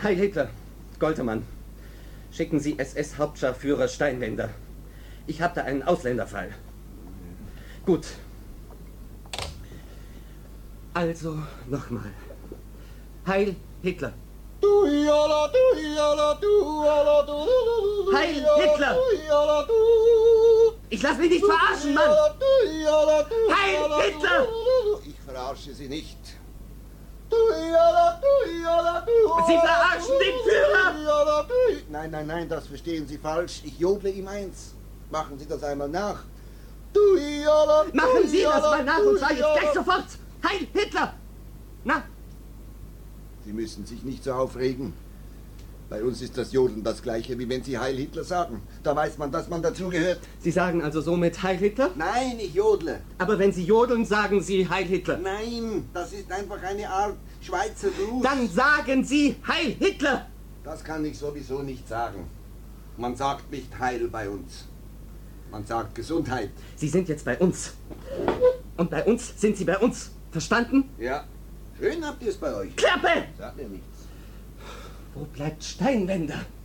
Heil Hitler, Goltermann. Schicken Sie SS-Hauptscharführer Steinwender. Ich habe da einen Ausländerfall. Gut. Also nochmal. Heil Hitler. Heil Hitler! Ich lass mich nicht verarschen, Mann! Heil Hitler! Ich verarsche Sie nicht. Sie verarschen den Führer! Nein, das verstehen Sie falsch. Ich jodle ihm eins. Machen Sie das einmal nach. Machen Sie das mal nach und zwar jetzt gleich sofort! Heil Hitler! Na? Sie müssen sich nicht so aufregen. Bei uns ist das Jodeln das Gleiche, wie wenn Sie Heil Hitler sagen. Da weiß man, dass man dazugehört. Sie sagen also somit Heil Hitler? Nein, ich jodle. Aber wenn Sie jodeln, sagen Sie Heil Hitler. Nein, das ist einfach eine Art Schweizer Gruß. Dann sagen Sie Heil Hitler! Das kann ich sowieso nicht sagen. Man sagt nicht Heil bei uns. Man sagt Gesundheit. Sie sind jetzt bei uns. Und bei uns sind Sie bei uns. Verstanden? Ja. Schön habt ihr es bei euch. Klappe! Sagt mir nichts. Wo bleibt Steinwender?